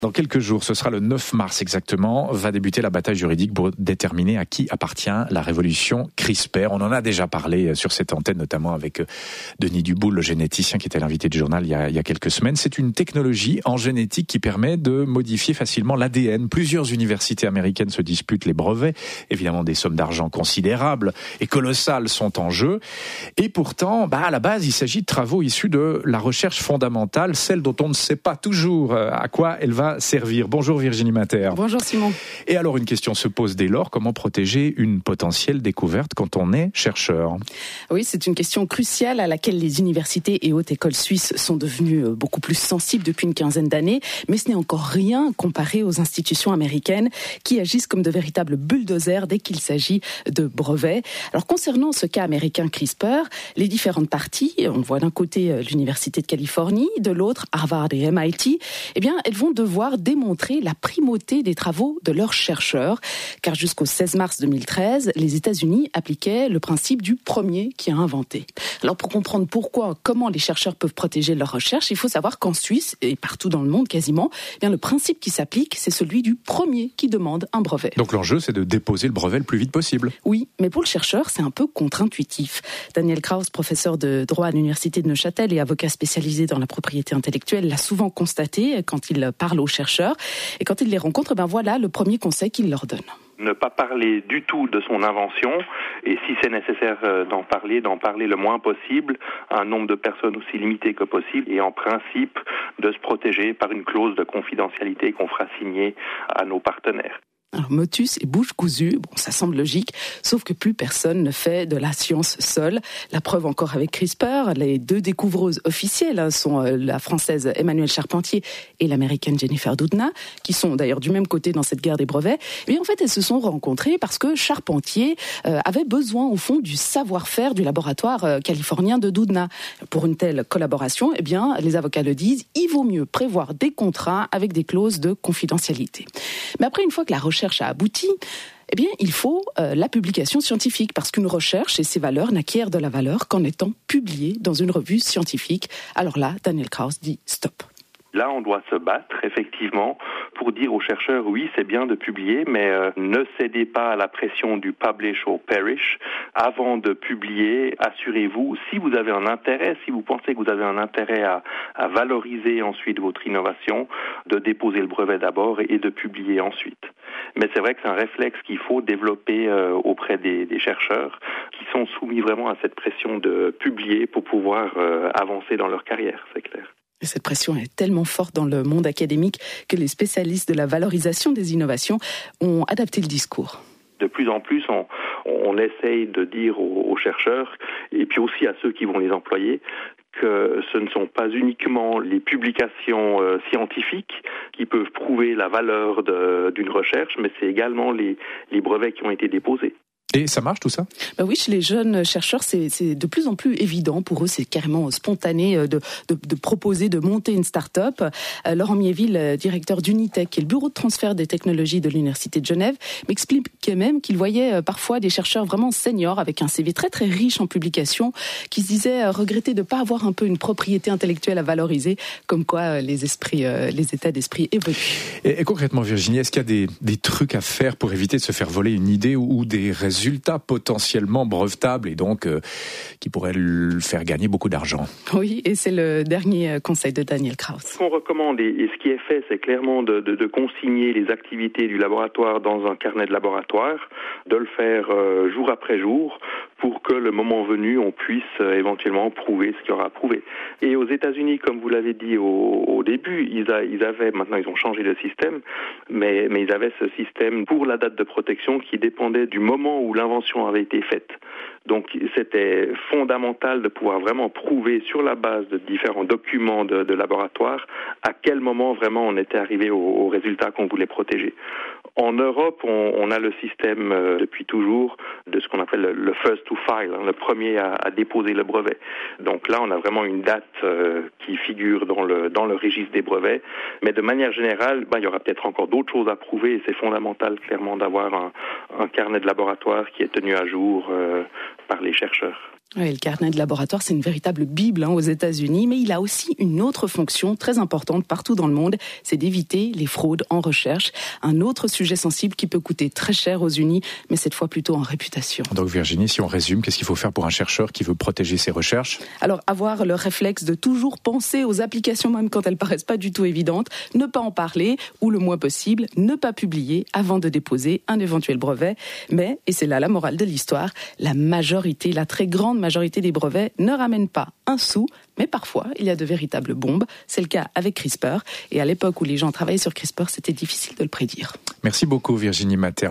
Dans quelques jours, ce sera le 9 mars exactement, va débuter la bataille juridique pour déterminer à qui appartient la révolution CRISPR. On en a déjà parlé sur cette antenne, notamment avec Denis Duboul, le généticien qui était l'invité du journal il y a quelques semaines. C'est une technologie en génétique qui permet de modifier facilement l'ADN. Plusieurs universités américaines se disputent les brevets. Évidemment, des sommes d'argent considérables et colossales sont en jeu. Et pourtant, à la base, il s'agit de travaux issus de la recherche fondamentale, celle dont on ne sait pas toujours à quoi elle va servir. Bonjour Virginie Mater. Bonjour Simon. Et alors une question se pose dès lors, comment protéger une potentielle découverte quand on est chercheur ? Oui, c'est une question cruciale à laquelle les universités et hautes écoles suisses sont devenues beaucoup plus sensibles depuis une quinzaine d'années, mais ce n'est encore rien comparé aux institutions américaines qui agissent comme de véritables bulldozers dès qu'il s'agit de brevets. Alors concernant ce cas américain CRISPR, les différentes parties, on voit d'un côté l'Université de Californie, de l'autre Harvard et MIT, elles vont devoir démontrer la primauté des travaux de leurs chercheurs, car jusqu'au 16 mars 2013, les États-Unis appliquaient le principe du premier qui a inventé. Alors pour comprendre comment les chercheurs peuvent protéger leurs recherches, il faut savoir qu'en Suisse, et partout dans le monde quasiment, le principe qui s'applique, c'est celui du premier qui demande un brevet. Donc l'enjeu, c'est de déposer le brevet le plus vite possible. Oui, mais pour le chercheur, c'est un peu contre-intuitif. Daniel Kraus, professeur de droit à l'Université de Neuchâtel et avocat spécialisé dans la propriété intellectuelle, l'a souvent constaté quand il parle aux chercheurs. Et quand il les rencontre, voilà le premier conseil qu'il leur donne. Ne pas parler du tout de son invention et si c'est nécessaire d'en parler le moins possible à un nombre de personnes aussi limité que possible et en principe de se protéger par une clause de confidentialité qu'on fera signer à nos partenaires. Alors, motus et bouche cousue, ça semble logique, sauf que plus personne ne fait de la science seule. La preuve encore avec CRISPR, les deux découvreuses officielles sont la française Emmanuelle Charpentier et l'américaine Jennifer Doudna, qui sont d'ailleurs du même côté dans cette guerre des brevets. Et en fait, elles se sont rencontrées parce que Charpentier avait besoin au fond du savoir-faire du laboratoire californien de Doudna. Pour une telle collaboration, les avocats le disent, il vaut mieux prévoir des contrats avec des clauses de confidentialité. Mais après, une fois que la recherche a abouti, il faut la publication scientifique, parce qu'une recherche et ses valeurs n'acquièrent de la valeur qu'en étant publiée dans une revue scientifique. Alors là, Daniel Kraus dit stop. Là, on doit se battre, effectivement, pour dire aux chercheurs, oui, c'est bien de publier, mais ne cédez pas à la pression du publish or perish. Avant de publier, assurez-vous, si vous avez un intérêt, si vous pensez que vous avez un intérêt à valoriser ensuite votre innovation, de déposer le brevet d'abord et de publier ensuite. Mais c'est vrai que c'est un réflexe qu'il faut développer auprès des chercheurs qui sont soumis vraiment à cette pression de publier pour pouvoir avancer dans leur carrière, c'est clair. Et cette pression est tellement forte dans le monde académique que les spécialistes de la valorisation des innovations ont adapté le discours. De plus en plus, on essaye de dire aux chercheurs, et puis aussi à ceux qui vont les employer, que ce ne sont pas uniquement les publications scientifiques qui peuvent prouver la valeur d'une recherche, mais c'est également les brevets qui ont été déposés. Et ça marche tout ça ? Oui, chez les jeunes chercheurs, c'est de plus en plus évident. Pour eux, c'est carrément spontané de proposer, de monter une start-up. Laurent Miéville, directeur d'Unitech, qui est le bureau de transfert des technologies de l'Université de Genève, m'expliquait même qu'il voyait parfois des chercheurs vraiment seniors avec un CV très très riche en publications qui se disaient regretter de ne pas avoir un peu une propriété intellectuelle à valoriser, comme quoi les états d'esprit évoluent. Et concrètement, Virginie, est-ce qu'il y a des trucs à faire pour éviter de se faire voler une idée ou des résultats potentiellement brevetables et donc qui pourraient le faire gagner beaucoup d'argent? Oui, et c'est le dernier conseil de Daniel Kraus. Ce qu'on recommande et ce qui est fait, c'est clairement de consigner les activités du laboratoire dans un carnet de laboratoire, de le faire jour après jour pour que le moment venu, on puisse éventuellement prouver ce qu'il y aura à prouver. Et aux États-Unis, comme vous l'avez dit au début, ils avaient, maintenant ils ont changé le système, mais ils avaient ce système pour la date de protection qui dépendait du moment où l'invention avait été faite. Donc c'était fondamental de pouvoir vraiment prouver sur la base de différents documents de laboratoire à quel moment vraiment on était arrivé au résultat qu'on voulait protéger. En Europe, on a le système depuis toujours de ce qu'on appelle le first to file, le premier à déposer le brevet. Donc là, on a vraiment une date qui figure dans le registre des brevets. Mais de manière générale, il y aura peut-être encore d'autres choses à prouver et c'est fondamental clairement d'avoir un carnet de laboratoire qui est tenu à jour par les chercheurs. Oui, le carnet de laboratoire, c'est une véritable bible aux États-Unis, mais il a aussi une autre fonction très importante partout dans le monde, c'est d'éviter les fraudes en recherche. Un autre sujet sensible qui peut coûter très cher aux Unis, mais cette fois plutôt en réputation. Donc Virginie, si on résume, qu'est-ce qu'il faut faire pour un chercheur qui veut protéger ses recherches ? Alors, avoir le réflexe de toujours penser aux applications, même quand elles paraissent pas du tout évidentes, ne pas en parler, ou le moins possible, ne pas publier avant de déposer un éventuel brevet. Mais, et c'est là la morale de l'histoire, la très grande majorité des brevets ne ramènent pas un sou, mais parfois il y a de véritables bombes. C'est le cas avec CRISPR, et à l'époque où les gens travaillaient sur CRISPR, c'était difficile de le prédire. Merci beaucoup Virginie Matter.